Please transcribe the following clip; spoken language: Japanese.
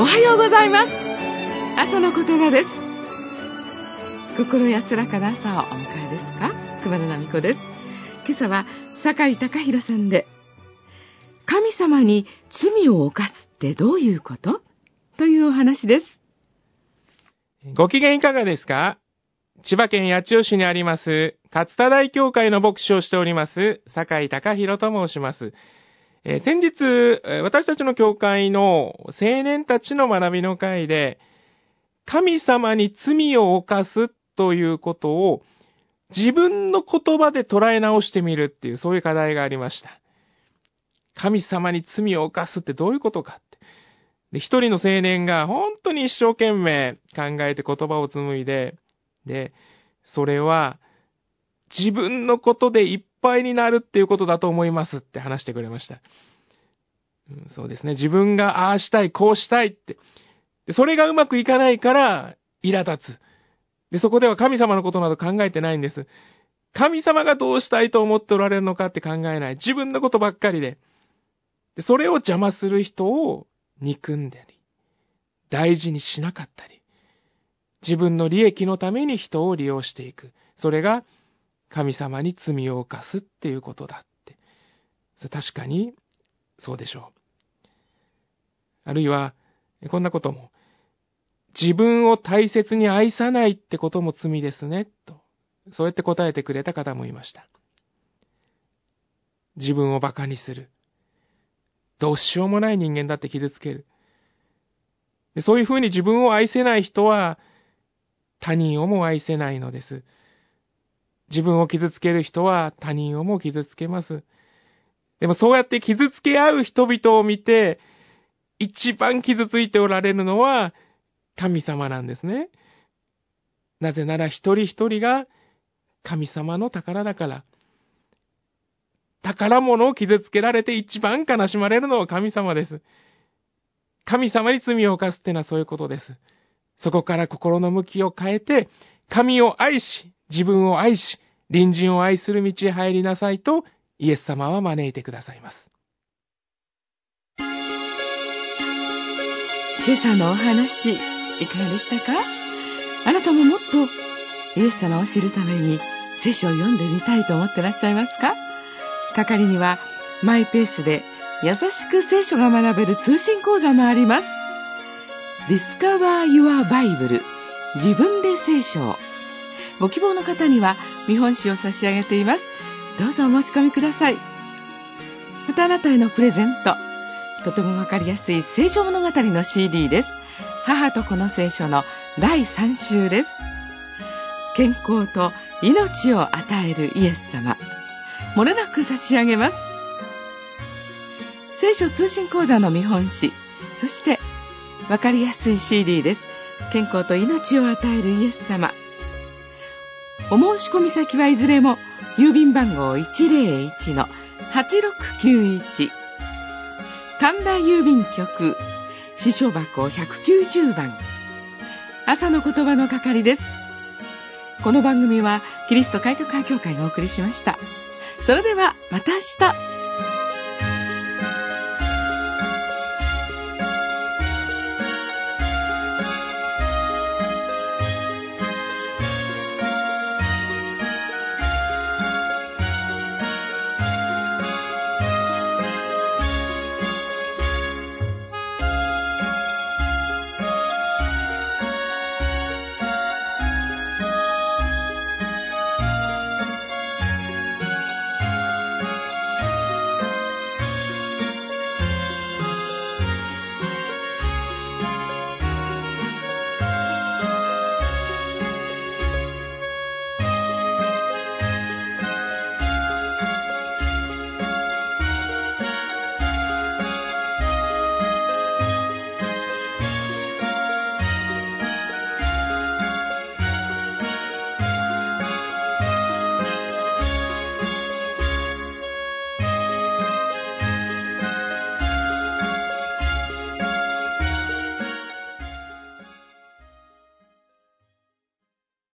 はようございます。朝の言葉です。心安らかな朝をお迎えですか？熊野奈美子です。今朝は酒井貴弘さんで、神様に罪を犯すってどういうこと？というお話です。 ご機嫌いかがですか？千葉県八千代市にあります勝田大教会の牧師をしております酒井貴弘と申します。先日私たちの教会の青年たちの学びの会で、神様に罪を犯すということを自分の言葉で捉え直してみるっていう、そういう課題がありました。神様に罪を犯すってどういうことかって。で、一人の青年が本当に一生懸命考えて言葉を紡いで、それは自分のことでいっぱいになるっていうことだと思いますって話してくれました。そうですね。自分がああしたい、こうしたいって。でそれがうまくいかないから苛立つ。で、そこでは神様のことなど考えてないんです。神様がどうしたいと思っておられるのかって考えない。自分のことばっかりで。それを邪魔する人を憎んだり、大事にしなかったり、自分の利益のために人を利用していく。それが神様に罪を犯すっていうことだって。確かにそうでしょう。あるいは、こんなことも。自分を大切に愛さないってことも罪ですね、と。そうやって答えてくれた方もいました。自分を馬鹿にする。どうしようもない人間だって傷つける。そういうふうに自分を愛せない人は、他人をも愛せないのです。自分を傷つける人は他人をも傷つけます。でもそうやって傷つけ合う人々を見て、一番傷ついておられるのは神様なんですね。なぜなら一人一人が神様の宝だから。宝物を傷つけられて一番悲しまれるのは神様です。神様に罪を犯すってのはそういうことです。そこから心の向きを変えて、神を愛し、自分を愛し、隣人を愛する道へ入りなさいと、イエス様は招いてくださいます。 今朝のお話、いかがでしたか？あなたももっとイエス様を知るために聖書を読んでみたいと思ってらっしゃいますか？係にはマイペースで優しく聖書が学べる通信講座もあります。Discover Your Bible 自分で聖書を。ご希望の方には見本紙を差し上げています。どうぞお持ち込みください。またあなたへのプレゼント。とてもわかりやすい聖書物語の CD です。母と子の聖書の第3週です。健康と命を与えるイエス様。漏れなく差し上げます。聖書通信講座の見本紙、そしてわかりやすい CD です。健康と命を与えるイエス様。お申し込み先はいずれも郵便番号 101-8691 神田郵便局支所箱190番。朝の言葉の係です。この番組はキリスト改革派教会がお送りしました。それではまた明日。